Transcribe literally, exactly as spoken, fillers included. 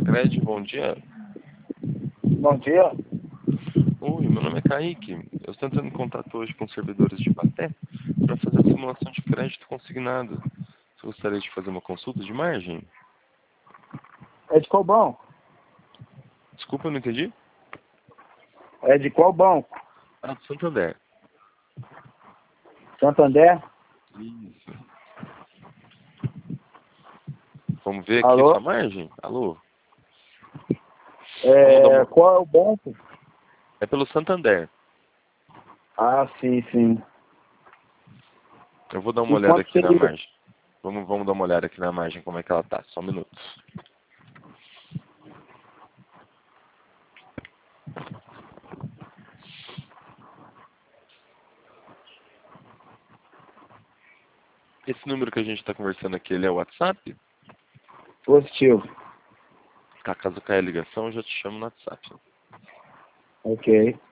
Cicred, bom dia. Bom dia. Oi, meu nome é Kaique. Eu estou entrando em contato hoje com os servidores de Ibaté para fazer a simulação de crédito consignado. Você gostaria de fazer uma consulta de margem? É de qual banco? Desculpa, eu não entendi. É de qual banco? Ah, do Santander. Santander? Isso. Vamos ver aqui Alô? sua margem? Alô? Vamos dar É, uma... qual é o banco? É pelo Santander. Ah, sim, sim. Eu vou dar uma E olhada quanto aqui na seria? margem. Vamos, vamos dar uma olhada aqui na margem, como é que ela tá. Só um minuto. Esse número que a gente está conversando aqui, ele é o WhatsApp? Positivo. Caso caia a ligação, eu já te chamo no WhatsApp. Ok.